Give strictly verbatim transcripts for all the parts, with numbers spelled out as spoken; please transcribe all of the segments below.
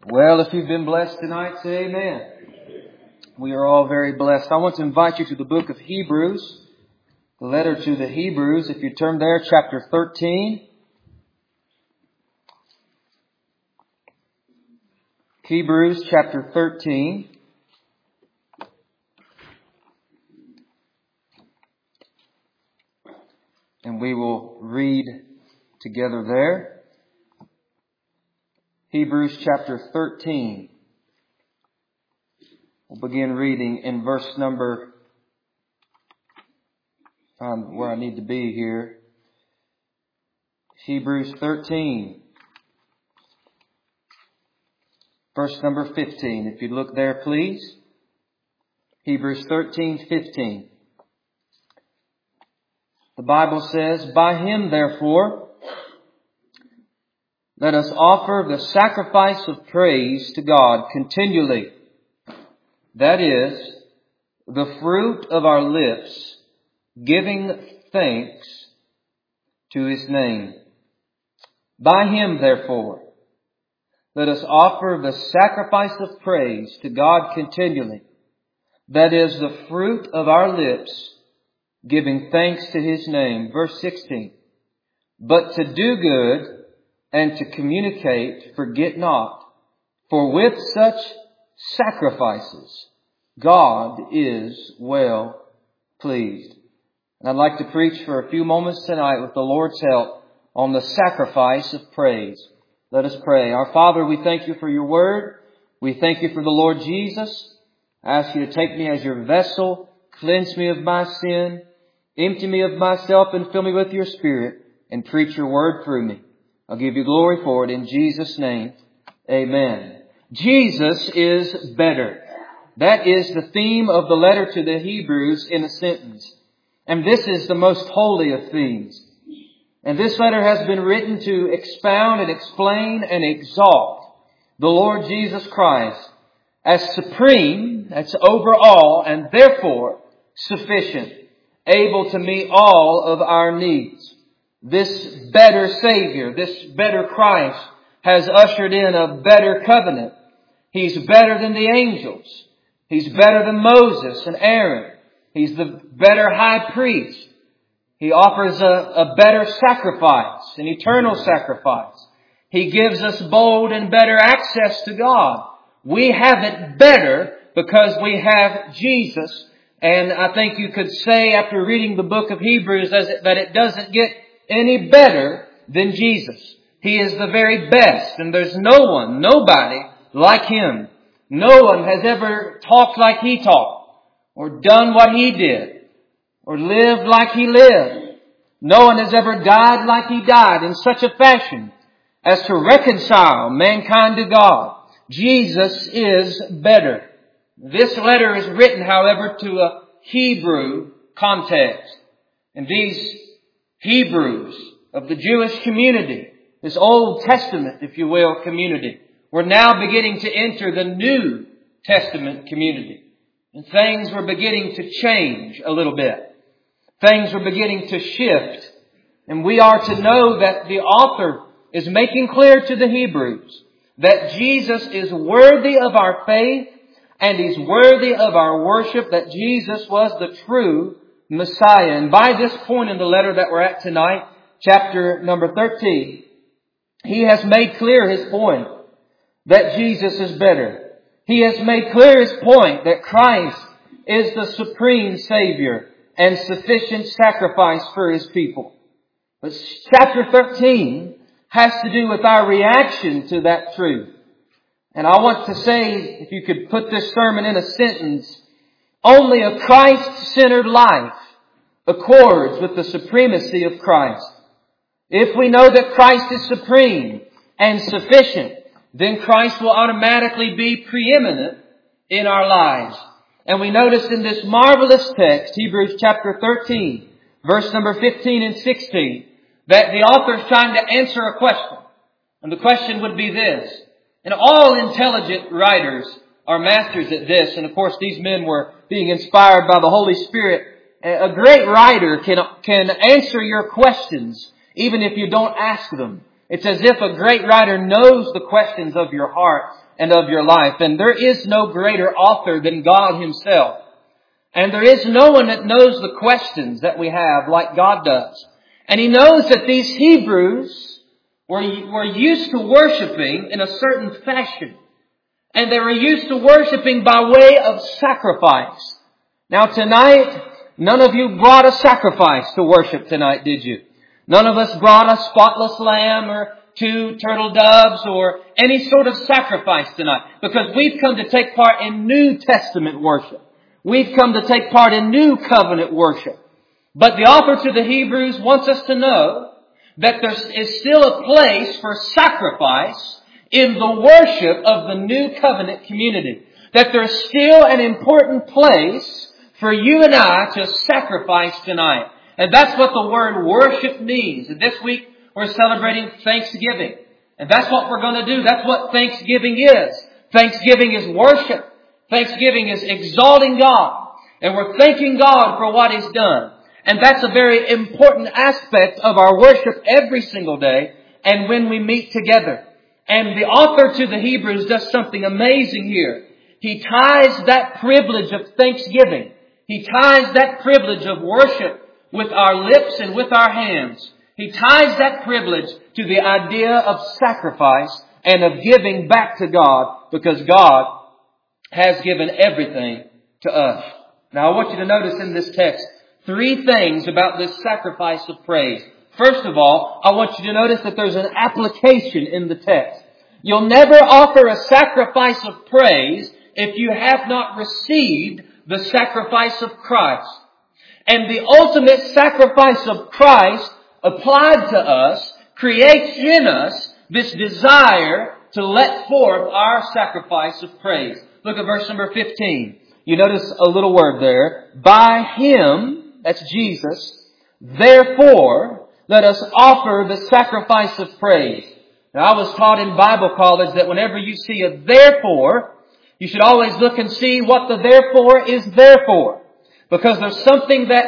Well, if you've been blessed tonight, say amen. We are all very blessed. I want to invite you to the book of Hebrews, the letter to the Hebrews. If you turn there, chapter thirteen. Hebrews chapter thirteen. And we will read together there. Hebrews chapter thirteen. We'll begin reading in verse number, um, where I need to be here. Hebrews thirteen. Verse number fifteen. If you look there, please. Hebrews thirteen fifteen. The Bible says, "By Him, therefore, let us offer the sacrifice of praise to God continually. That is, the fruit of our lips, giving thanks to His name. By Him, therefore, let us offer the sacrifice of praise to God continually. That is, the fruit of our lips, giving thanks to His name." Verse sixteen. "But to do good and to communicate, forget not, for with such sacrifices God is well pleased." And I'd like to preach for a few moments tonight with the Lord's help on the sacrifice of praise. Let us pray. Our Father, we thank You for Your word. We thank You for the Lord Jesus. I ask You to take me as Your vessel, cleanse me of my sin, empty me of myself, and fill me with Your Spirit, and preach Your word through me. I'll give You glory for it in Jesus' name. Amen. Jesus is better. That is the theme of the letter to the Hebrews in a sentence. And this is the most holy of themes. And this letter has been written to expound and explain and exalt the Lord Jesus Christ as supreme, that's over all, and therefore sufficient, able to meet all of our needs. This better Savior, this better Christ, has ushered in a better covenant. He's better than the angels. He's better than Moses and Aaron. He's the better high priest. He offers a, a better sacrifice, an eternal sacrifice. He gives us bold and better access to God. We have it better because we have Jesus. And I think you could say after reading the book of Hebrews that it doesn't get any better than Jesus. He is the very best, and there's no one, nobody like Him. No one has ever talked like He talked, or done what He did, or lived like He lived. No one has ever died like He died in such a fashion as to reconcile mankind to God. Jesus is better. This letter is written, however, to a Hebrew context. And these Hebrews of the Jewish community, this Old Testament, if you will, community, we're now beginning to enter the New Testament community. And things were beginning to change a little bit. Things were beginning to shift. And we are to know that the author is making clear to the Hebrews that Jesus is worthy of our faith and He's worthy of our worship, that Jesus was the true Messiah. And by this point in the letter that we're at tonight, chapter number thirteen, he has made clear his point that Jesus is better. He has made clear his point that Christ is the supreme Savior and sufficient sacrifice for His people. But chapter thirteen has to do with our reaction to that truth. And I want to say, if you could put this sermon in a sentence, only a Christ-centered life accords with the supremacy of Christ. If we know that Christ is supreme and sufficient, then Christ will automatically be preeminent in our lives. And we notice in this marvelous text, Hebrews chapter thirteen, verse number fifteen and sixteen, that the author is trying to answer a question. And the question would be this. And all intelligent writers are masters at this. And of course, these men were being inspired by the Holy Spirit. A great writer can, can answer your questions, even if you don't ask them. It's as if a great writer knows the questions of your heart and of your life. And there is no greater author than God Himself. And there is no one that knows the questions that we have like God does. And He knows that these Hebrews were, were used to worshiping in a certain fashion. And they were used to worshiping by way of sacrifice. Now tonight, none of you brought a sacrifice to worship tonight, did you? None of us brought a spotless lamb or two turtle doves or any sort of sacrifice tonight, because we've come to take part in New Testament worship. We've come to take part in New Covenant worship. But the author to the Hebrews wants us to know that there is still a place for sacrifice in the worship of the New Covenant community. That there's still an important place for you and I to sacrifice tonight. And that's what the word worship means. And this week we're celebrating Thanksgiving. And that's what we're going to do. That's what Thanksgiving is. Thanksgiving is worship. Thanksgiving is exalting God. And we're thanking God for what He's done. And that's a very important aspect of our worship every single day and when we meet together. And the author to the Hebrews does something amazing here. He ties that privilege of thanksgiving. He ties that privilege of worship with our lips and with our hands. He ties that privilege to the idea of sacrifice and of giving back to God, because God has given everything to us. Now I want you to notice in this text three things about this sacrifice of praise. First of all, I want you to notice that there's an application in the text. You'll never offer a sacrifice of praise if you have not received the sacrifice of Christ. And the ultimate sacrifice of Christ applied to us creates in us this desire to let forth our sacrifice of praise. Look at verse number fifteen. You notice a little word there. By Him, that's Jesus, therefore, let us offer the sacrifice of praise. Now, I was taught in Bible college that whenever you see a therefore, you should always look and see what the therefore is there for. Because there's something that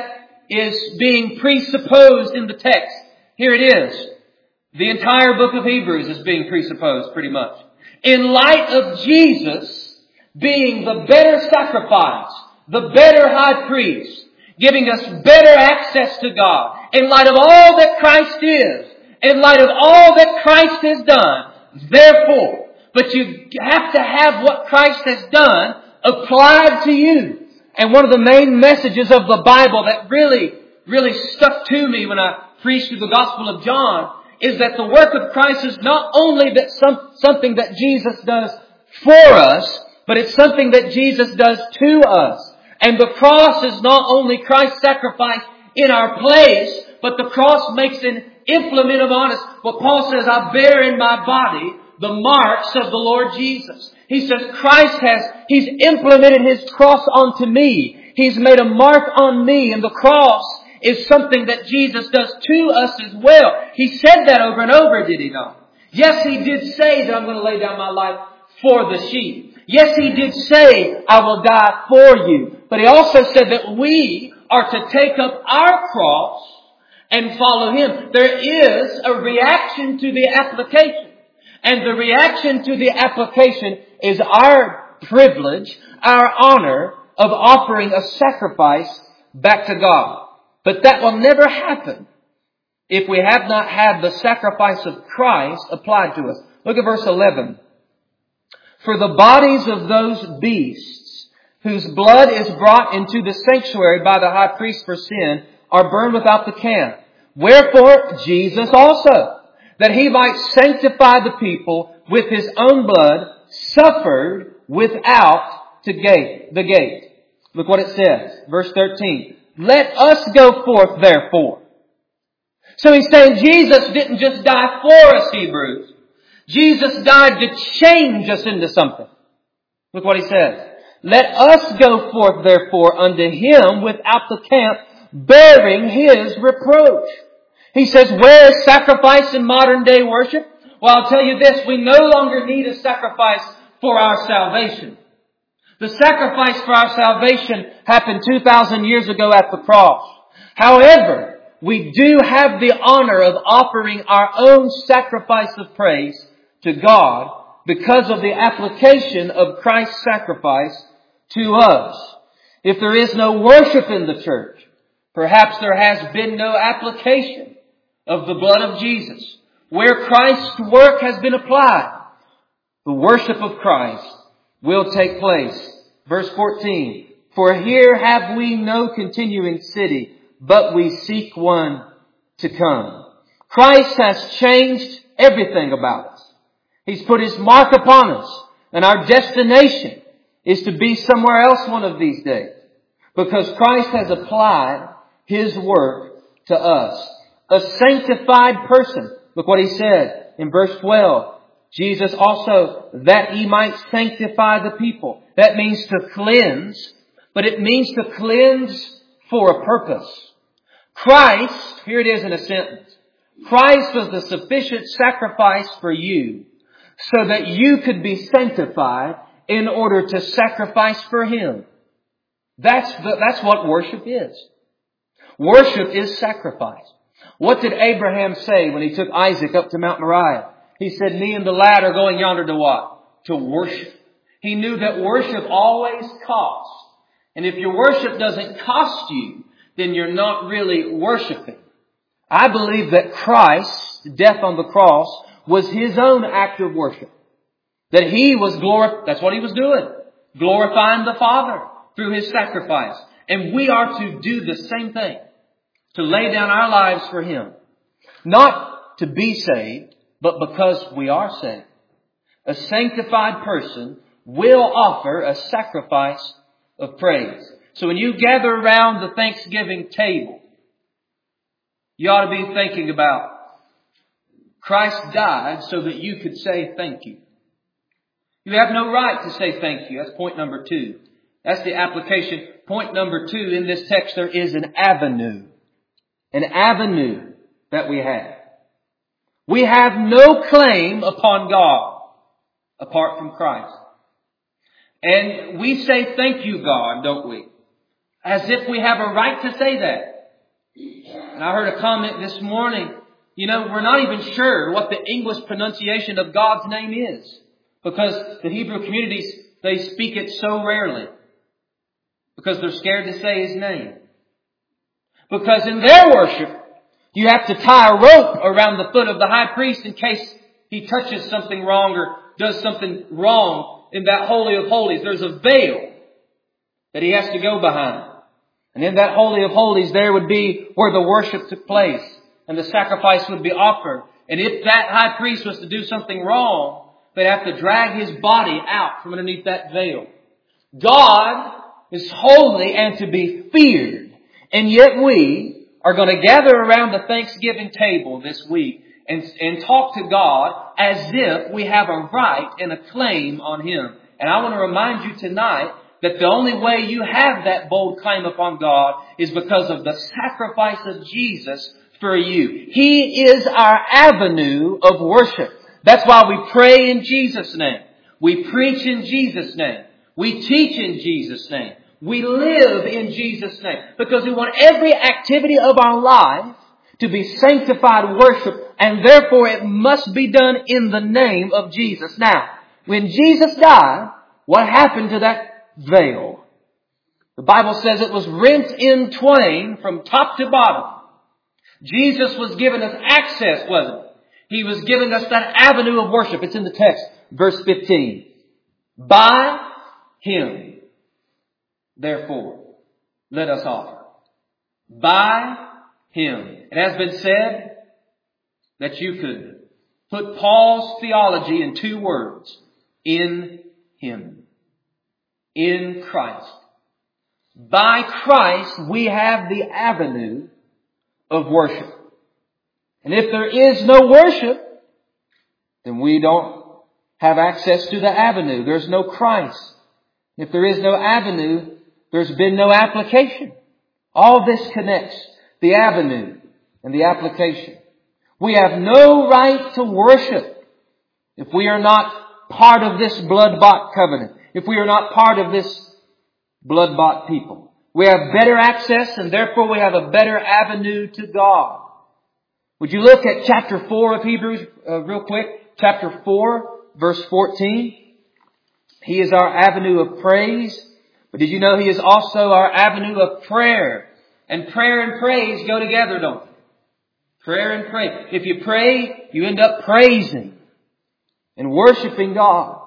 is being presupposed in the text. Here it is. The entire book of Hebrews is being presupposed pretty much. In light of Jesus being the better sacrifice, the better high priest, giving us better access to God, in light of all that Christ is, in light of all that Christ has done, therefore, but you have to have what Christ has done applied to you. And one of the main messages of the Bible that really, really stuck to me when I preached through the Gospel of John is that the work of Christ is not only that some, something that Jesus does for us, but it's something that Jesus does to us. And the cross is not only Christ's sacrifice in our place, but the cross makes an implement upon us. What Paul says, I bear in my body the marks of the Lord Jesus. He says Christ has, He's implemented His cross onto me. He's made a mark on me, and the cross is something that Jesus does to us as well. He said that over and over, did He not? Yes, He did say that I'm going to lay down my life for the sheep. Yes, He did say, I will die for you. But He also said that we are to take up our cross and follow Him. There is a reaction to the application. And the reaction to the application is our privilege, our honor of offering a sacrifice back to God. But that will never happen if we have not had the sacrifice of Christ applied to us. Look at verse eleven. For the bodies of those beasts whose blood is brought into the sanctuary by the high priest for sin are burned without the camp. Wherefore Jesus also, that He might sanctify the people with His own blood, suffered without the gate. The gate. Look what it says. Verse thirteen. Let us go forth therefore. So He's saying Jesus didn't just die for us, Hebrews. Jesus died to change us into something. Look what He says. Let us go forth therefore unto Him without the camp, bearing His reproach. He says, where is sacrifice in modern day worship? Well, I'll tell you this, we no longer need a sacrifice for our salvation. The sacrifice for our salvation happened two thousand years ago at the cross. However, we do have the honor of offering our own sacrifice of praise to God because of the application of Christ's sacrifice to us. If there is no worship in the church, perhaps there has been no application of the blood of Jesus. Where Christ's work has been applied, the worship of Christ will take place. Verse fourteen, for here have we no continuing city, but we seek one to come. Christ has changed everything about us. He's put His mark upon us, and our destination is to be somewhere else one of these days, because Christ has applied His work to us. A sanctified person. Look what He said in verse twelve. Jesus also, that He might sanctify the people. That means to cleanse, but it means to cleanse for a purpose. Christ, here it is in a sentence, Christ was the sufficient sacrifice for you so that you could be sanctified in order to sacrifice for Him. That's the, that's what worship is. Worship is sacrifice. What did Abraham say when he took Isaac up to Mount Moriah? He said, me and the lad are going yonder to what? To worship. He knew that worship always costs. And if your worship doesn't cost you, then you're not really worshiping. I believe that Christ's death on the cross was His own act of worship. That He was glor- that's what He was doing. Glorifying the Father through His sacrifice. And we are to do the same thing. To lay down our lives for Him. Not to be saved, but because we are saved. A sanctified person will offer a sacrifice of praise. So when you gather around the Thanksgiving table, you ought to be thinking about Christ died so that you could say thank you. You have no right to say thank you. That's point number two. That's the application. Point number two, in this text there is an avenue. An avenue that we have. We have no claim upon God apart from Christ. And we say thank you, God, don't we? As if we have a right to say that. And I heard a comment this morning, you know, we're not even sure what the English pronunciation of God's name is. Because the Hebrew communities, they speak it so rarely. Because they're scared to say His name. Because in their worship, you have to tie a rope around the foot of the high priest in case he touches something wrong or does something wrong in that Holy of Holies. There's a veil that he has to go behind. And in that Holy of Holies, there would be where the worship took place and the sacrifice would be offered. And if that high priest was to do something wrong, they'd have to drag his body out from underneath that veil. God is holy and to be feared. And yet we are going to gather around the Thanksgiving table this week and, and talk to God as if we have a right and a claim on Him. And I want to remind you tonight that the only way you have that bold claim upon God is because of the sacrifice of Jesus for you. He is our avenue of worship. That's why we pray in Jesus' name. We preach in Jesus' name. We teach in Jesus' name. We live in Jesus' name because we want every activity of our life to be sanctified worship, and therefore it must be done in the name of Jesus. Now, when Jesus died, what happened to that veil? The Bible says it was rent in twain from top to bottom. Jesus was giving us access, wasn't it? He was giving us that avenue of worship. It's in the text, verse fifteen. By Him, therefore, let us offer. By Him. It has been said that you could put Paul's theology in two words. In Him. In Christ. By Christ, we have the avenue of worship. And if there is no worship, then we don't have access to the avenue. There's no Christ. If there is no avenue, there's been no application. All this connects the avenue and the application. We have no right to worship if we are not part of this blood-bought covenant. If we are not part of this blood-bought people. We have better access, and therefore we have a better avenue to God. Would you look at chapter four of Hebrews uh, real quick? Chapter four, verse fourteen. He is our avenue of praise. But did you know He is also our avenue of prayer? And prayer and praise go together, don't they? Prayer and praise. If you pray, you end up praising and worshiping God.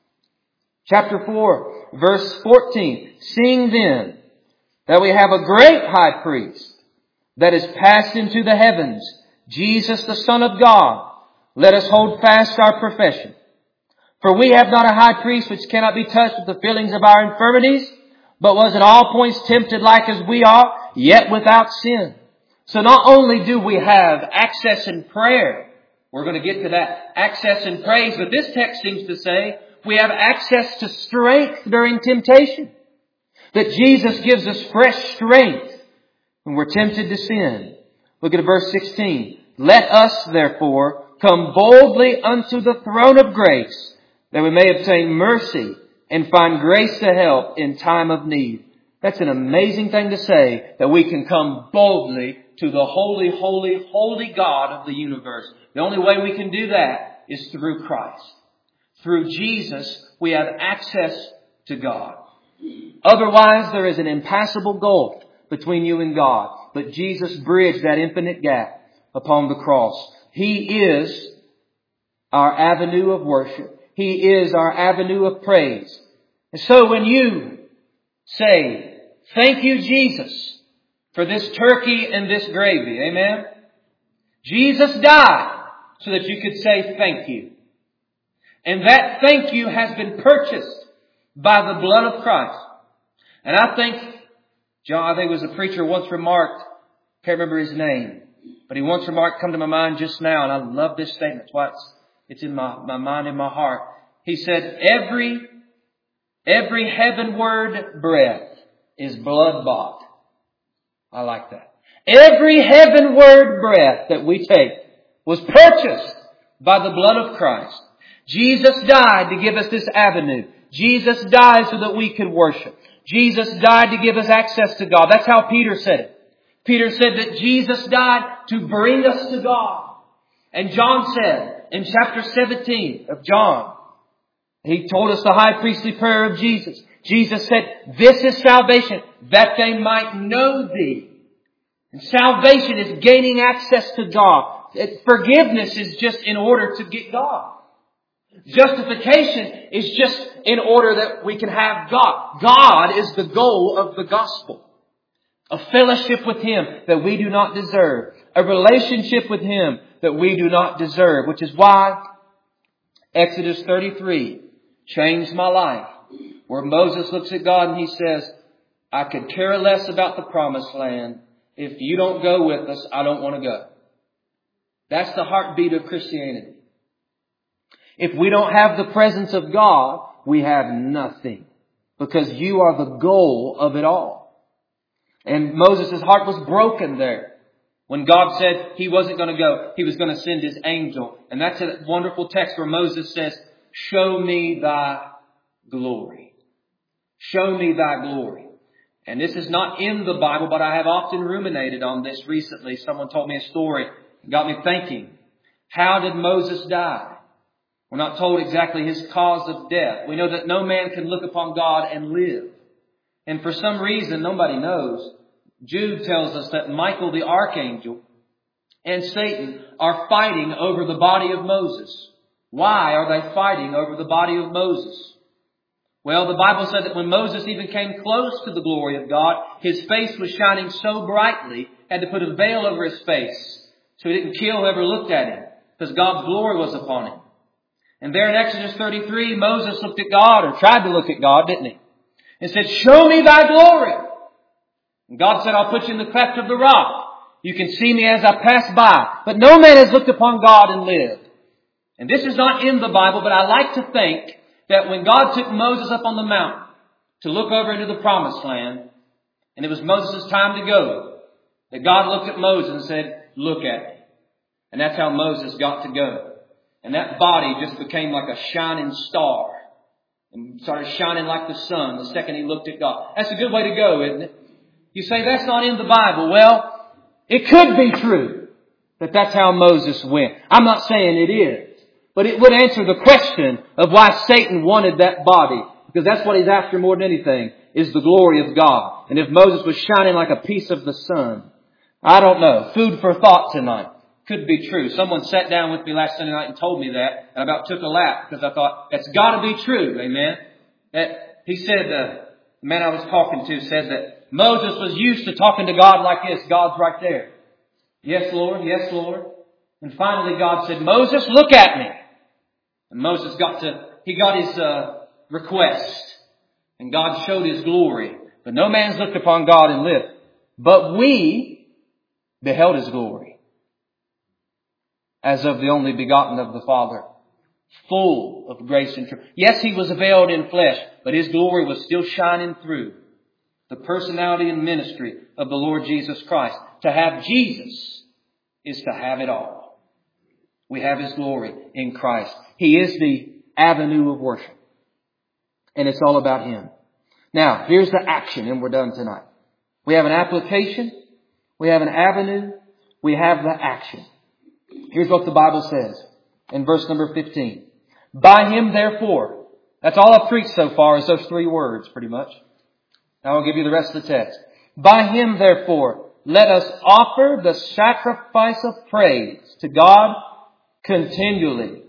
Chapter four, verse fourteen. Seeing then that we have a great high priest that is passed into the heavens, Jesus the Son of God, let us hold fast our profession. For we have not a high priest which cannot be touched with the feelings of our infirmities, but was in all points tempted like as we are, yet without sin. So not only do we have access in prayer, we're going to get to that, access in praise, but this text seems to say we have access to strength during temptation. That Jesus gives us fresh strength when we're tempted to sin. Look at verse sixteen. Let us therefore come boldly unto the throne of grace, that we may obtain mercy and find grace to help in time of need. That's an amazing thing to say, that we can come boldly to the holy, holy, holy God of the universe. The only way we can do that is through Christ. Through Jesus, we have access to God. Otherwise, there is an impassable gulf between you and God. But Jesus bridged that infinite gap upon the cross. He is our avenue of worship. He is our avenue of praise. And so when you say, thank you, Jesus, for this turkey and this gravy, amen? Jesus died so that you could say thank you. And that thank you has been purchased by the blood of Christ. And I think, John, I think it was a preacher once remarked, can't remember his name, but he once remarked, come to my mind just now, and I love this statement. That's why it's, it's in my, my mind and my heart. He said, every, every heavenward breath is blood bought. I like that. Every heavenward breath that we take was purchased by the blood of Christ. Jesus died to give us this avenue. Jesus died so that we could worship. Jesus died to give us access to God. That's how Peter said it. Peter said that Jesus died to bring us to God. And John said in chapter seventeen of John, he told us the high priestly prayer of Jesus. Jesus said, this is salvation, that they might know Thee. And salvation is gaining access to God. Forgiveness is just in order to get God. Justification is just in order that we can have God. God is the goal of the gospel. A fellowship with Him that we do not deserve. A relationship with Him that we do not deserve. Which is why Exodus thirty-three changed my life. Where Moses looks at God and he says, I could care less about the promised land. If you don't go with us, I don't want to go. That's the heartbeat of Christianity. If we don't have the presence of God, we have nothing. Because you are the goal of it all. And Moses' heart was broken there. When God said He wasn't going to go, He was going to send His angel. And that's a wonderful text where Moses says, show me Thy glory. Show me Thy glory. And this is not in the Bible, but I have often ruminated on this recently. Someone told me a story. It got me thinking. How did Moses die? We're not told exactly his cause of death. We know that no man can look upon God and live. And for some reason, nobody knows, Jude tells us that Michael the archangel and Satan are fighting over the body of Moses. Why are they fighting over the body of Moses? Well, the Bible said that when Moses even came close to the glory of God, his face was shining so brightly, had to put a veil over his face so he didn't kill whoever looked at him, because God's glory was upon him. And there in Exodus thirty-three, Moses looked at God, or tried to look at God, didn't he? And said, show me Thy glory. And God said, I'll put you in the cleft of the rock. You can see me as I pass by. But no man has looked upon God and lived. And this is not in the Bible, but I like to think that when God took Moses up on the mountain to look over into the promised land, and it was Moses' time to go, that God looked at Moses and said, look at me. And that's how Moses got to go. And that body just became like a shining star. And started shining like the sun the second he looked at God. That's a good way to go, isn't it? You say that's not in the Bible. Well, it could be true that that's how Moses went. I'm not saying it is. But it would answer the question of why Satan wanted that body. Because that's what he's after more than anything, is the glory of God. And if Moses was shining like a piece of the sun, I don't know. Food for thought tonight. Could be true. Someone sat down with me last Sunday night and told me that. And I about took a laugh because I thought, that's got to be true. Amen. That, he said, uh, the man I was talking to said that Moses was used to talking to God like this. God's right there. Yes, Lord. Yes, Lord. And finally God said, Moses, look at me. And Moses got to, he got his uh, request. And God showed His glory. But no man's looked upon God and lived. But we beheld His glory. As of the only begotten of the Father. Full of grace and truth. Yes, He was veiled in flesh. But His glory was still shining through. The personality and ministry of the Lord Jesus Christ. To have Jesus is to have it all. We have His glory in Christ. He is the avenue of worship. And it's all about Him. Now, here's the action and we're done tonight. We have an application. We have an avenue. We have the action. Here's what the Bible says in verse number fifteen. By Him therefore. That's all I've preached so far is those three words pretty much. Now I'll give you the rest of the text. By Him therefore, let us offer the sacrifice of praise to God continually.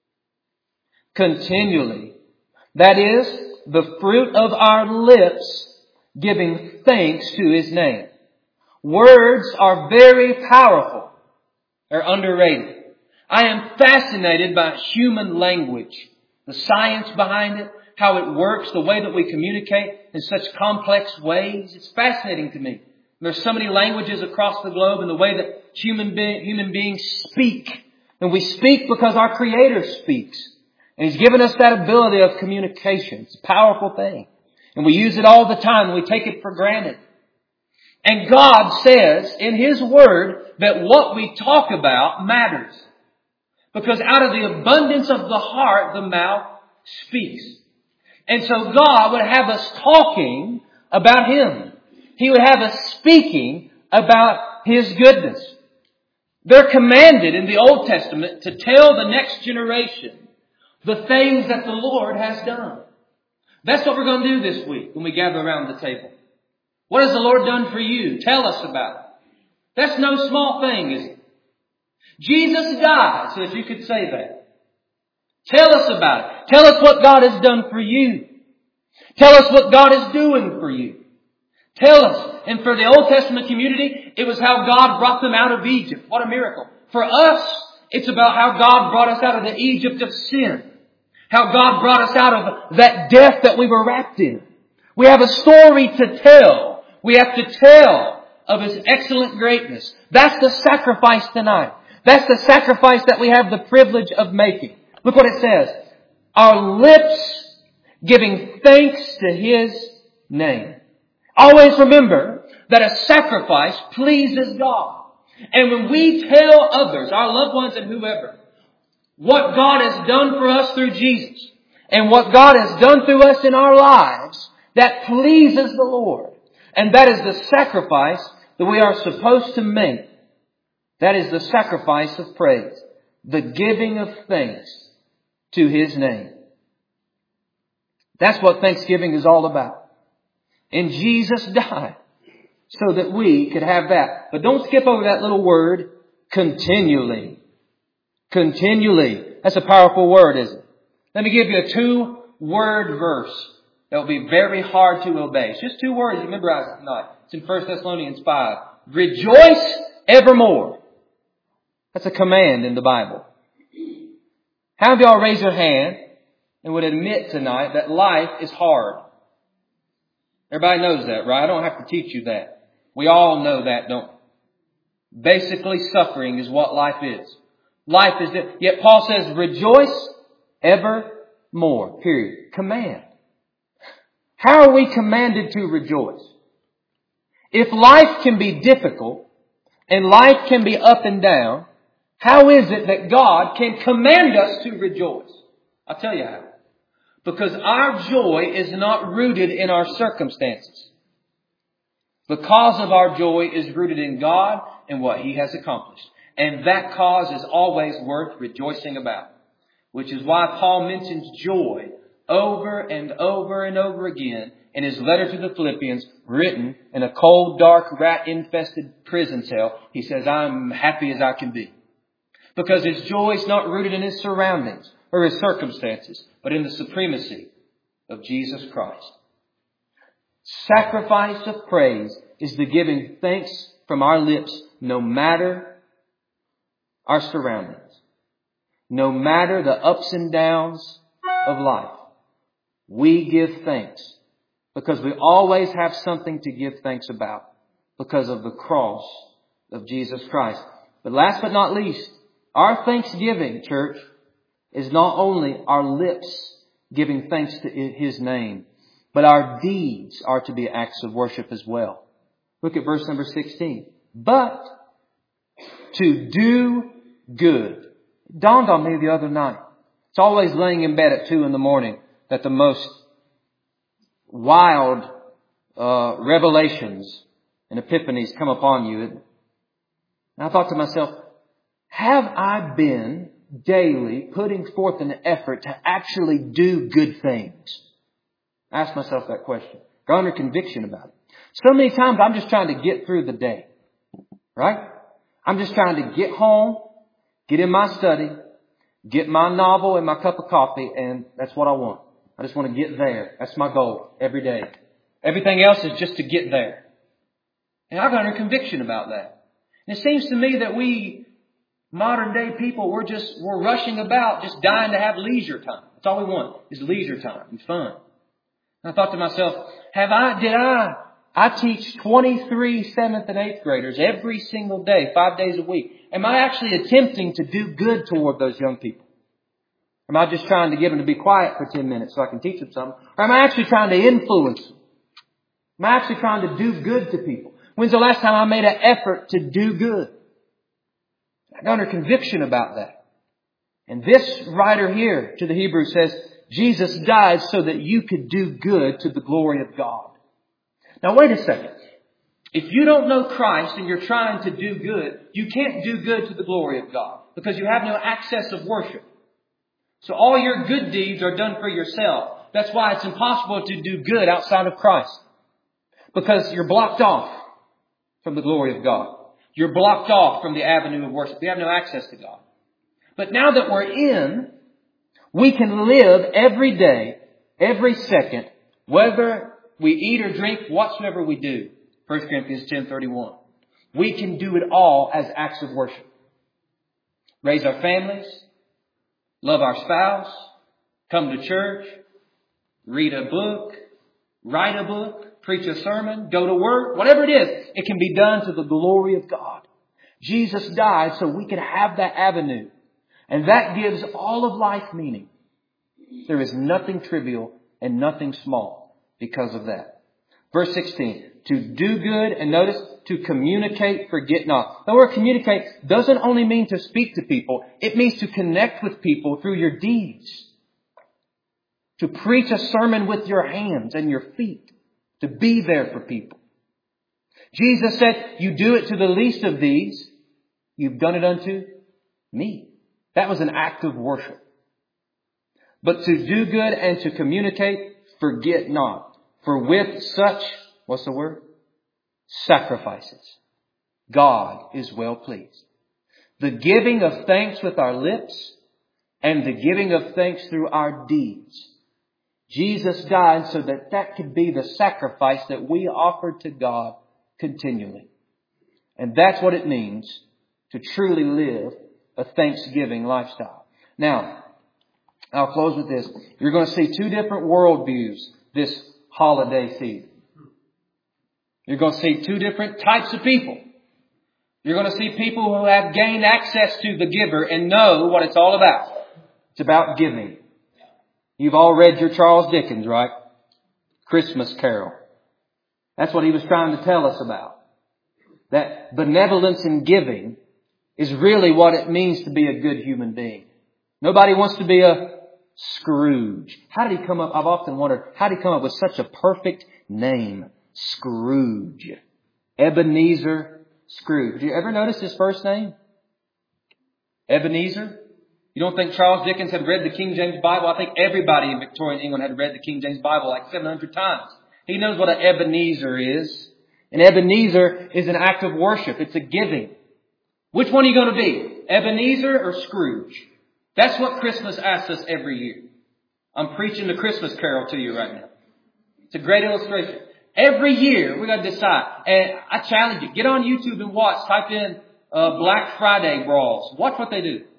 Continually. That is, the fruit of our lips giving thanks to His name. Words are very powerful. They're underrated. I am fascinated by human language. The science behind it, how it works, the way that we communicate in such complex ways. It's fascinating to me. There's so many languages across the globe and the way that human, be- human beings speak. And we speak because our Creator speaks. And He's given us that ability of communication. It's a powerful thing. And we use it all the time and we take it for granted. And God says in His Word that what we talk about matters. Because out of the abundance of the heart, the mouth speaks. And so God would have us talking about Him. He would have us speaking about His goodness. They're commanded in the Old Testament to tell the next generation the things that the Lord has done. That's what we're going to do this week when we gather around the table. What has the Lord done for you? Tell us about it. That's no small thing, is it? Jesus died so that you could say that. Tell us about it. Tell us what God has done for you. Tell us what God is doing for you. Tell us. And for the Old Testament community, it was how God brought them out of Egypt. What a miracle. For us, it's about how God brought us out of the Egypt of sin. How God brought us out of that death that we were wrapped in. We have a story to tell. We have to tell of His excellent greatness. That's the sacrifice tonight. That's the sacrifice that we have the privilege of making. Look what it says. Our lips giving thanks to His name. Always remember that a sacrifice pleases God. And when we tell others, our loved ones and whoever, what God has done for us through Jesus and what God has done through us in our lives, that pleases the Lord. And that is the sacrifice that we are supposed to make. That is the sacrifice of praise. The giving of thanks to His name. That's what Thanksgiving is all about. And Jesus died so that we could have that. But don't skip over that little word, continually. Continually. That's a powerful word, isn't it? Let me give you a two-word verse that will be very hard to obey. It's just two words. You memorize it tonight. It's in First Thessalonians five. Rejoice evermore. That's a command in the Bible. How many of y'all raise your hand and would admit tonight that life is hard? Everybody knows that, right? I don't have to teach you that. We all know that, don't we? Basically, suffering is what life is. Life is it. Yet Paul says, rejoice evermore. Period. Command. How are we commanded to rejoice? If life can be difficult and life can be up and down, how is it that God can command us to rejoice? I'll tell you how. Because our joy is not rooted in our circumstances. The cause of our joy is rooted in God and what He has accomplished. And that cause is always worth rejoicing about. Which is why Paul mentions joy over and over and over again in his letter to the Philippians, written in a cold, dark, rat-infested prison cell. He says, I'm happy as I can be. Because his joy is not rooted in his surroundings or his circumstances, but in the supremacy of Jesus Christ. Sacrifice of praise is the giving thanks from our lips no matter our surroundings. No matter the ups and downs of life. We give thanks because we always have something to give thanks about because of the cross of Jesus Christ. But last but not least, our thanksgiving, church, is not only our lips giving thanks to His name, but our deeds are to be acts of worship as well. Look at verse number sixteen. But to do good. It dawned on me the other night. It's always laying in bed at two in the morning that the most wild uh, revelations and epiphanies come upon you. And I thought to myself, have I been daily putting forth an effort to actually do good things? I asked myself that question. Got under conviction about it. So many times I'm just trying to get through the day. Right? I'm just trying to get home, get in my study, get my novel and my cup of coffee, and that's what I want. I just want to get there. That's my goal every day. Everything else is just to get there. And I've got under conviction about that. And it seems to me that we modern day people, we're just, we're rushing about just dying to have leisure time. That's all we want is leisure time and fun. And I thought to myself, have I, did I, I teach twenty-three seventh and eighth graders every single day, five days a week. Am I actually attempting to do good toward those young people? Am I just trying to get them to be quiet for ten minutes so I can teach them something? Or am I actually trying to influence them? Am I actually trying to do good to people? When's the last time I made an effort to do good? I got under conviction about that. And this writer here to the Hebrews says, Jesus died so that you could do good to the glory of God. Now wait a second. If you don't know Christ and you're trying to do good, you can't do good to the glory of God because you have no access of worship. So all your good deeds are done for yourself. That's why it's impossible to do good outside of Christ. Because you're blocked off from the glory of God. You're blocked off from the avenue of worship. You have no access to God. But now that we're in, we can live every day, every second, whether we eat or drink, whatsoever we do. First Corinthians ten thirty-one. We can do it all as acts of worship. Raise our families, love our spouse, come to church, read a book, write a book, preach a sermon, go to work, whatever it is, it can be done to the glory of God. Jesus died so we can have that avenue. And that gives all of life meaning. There is nothing trivial and nothing small because of that. Verse sixteen. To do good, and notice, to communicate, forget not. The word communicate doesn't only mean to speak to people. It means to connect with people through your deeds. To preach a sermon with your hands and your feet. To be there for people. Jesus said, you do it to the least of these. You've done it unto me. That was an act of worship. But to do good and to communicate, forget not. For with such, what's the word? Sacrifices, God is well pleased. The giving of thanks with our lips and the giving of thanks through our deeds. Jesus died so that that could be the sacrifice that we offer to God continually. And that's what it means to truly live a thanksgiving lifestyle. Now, I'll close with this. You're going to see two different worldviews this holiday season. You're going to see two different types of people. You're going to see people who have gained access to the giver and know what it's all about. It's about giving. You've all read your Charles Dickens, right? Christmas Carol. That's what he was trying to tell us about. That benevolence in giving is really what it means to be a good human being. Nobody wants to be a Scrooge. How did he come up? I've often wondered, how did he come up with such a perfect name? Scrooge. Ebenezer Scrooge. Did you ever notice his first name? Ebenezer? You don't think Charles Dickens had read the King James Bible? I think everybody in Victorian England had read the King James Bible like seven hundred times. He knows what an Ebenezer is. An Ebenezer is an act of worship. It's a giving. Which one are you going to be? Ebenezer or Scrooge? That's what Christmas asks us every year. I'm preaching the Christmas carol to you right now. It's a great illustration. Every year, we got to decide. And I challenge you, get on YouTube and watch. Type in uh, Black Friday brawls. Watch what they do.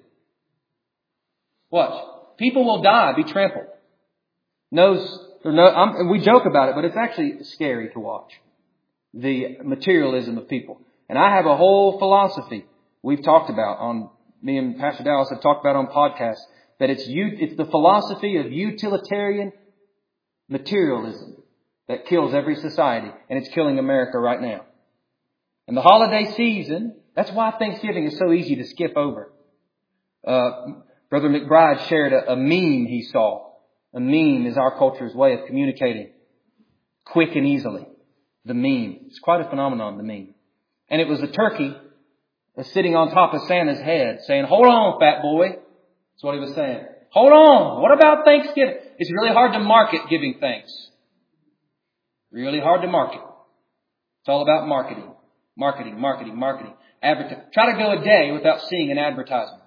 Watch. People will die, be trampled. Knows, or no, I'm, and we joke about it, but it's actually scary to watch. The materialism of people. And I have a whole philosophy we've talked about on, me and Pastor Dallas have talked about on podcasts, that it's it's the philosophy of utilitarian materialism that kills every society. And it's killing America right now. And the holiday season, that's why Thanksgiving is so easy to skip over. Uh, Brother McBride shared a, a meme he saw. A meme is our culture's way of communicating quick and easily. The meme. It's quite a phenomenon, the meme. And it was a turkey sitting on top of Santa's head saying, "Hold on, fat boy." That's what he was saying. Hold on. What about Thanksgiving? It's really hard to market giving thanks. Really hard to market. It's all about marketing. Marketing, marketing, marketing. Advertise. Try to go a day without seeing an advertisement.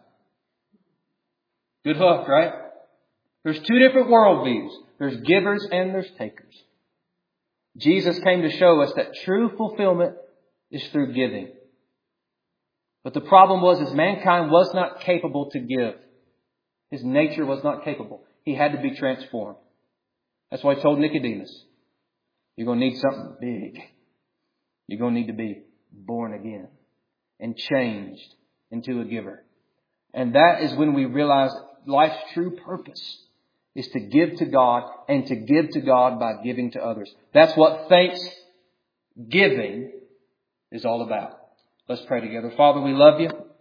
Good hook, right? There's two different worldviews. There's givers and there's takers. Jesus came to show us that true fulfillment is through giving. But the problem was is mankind was not capable to give. His nature was not capable. He had to be transformed. That's why he told Nicodemus, you're going to need something big. You're going to need to be born again and changed into a giver. And that is when we realize life's true purpose is to give to God and to give to God by giving to others. That's what thanksgiving is all about. Let's pray together. Father, we love you.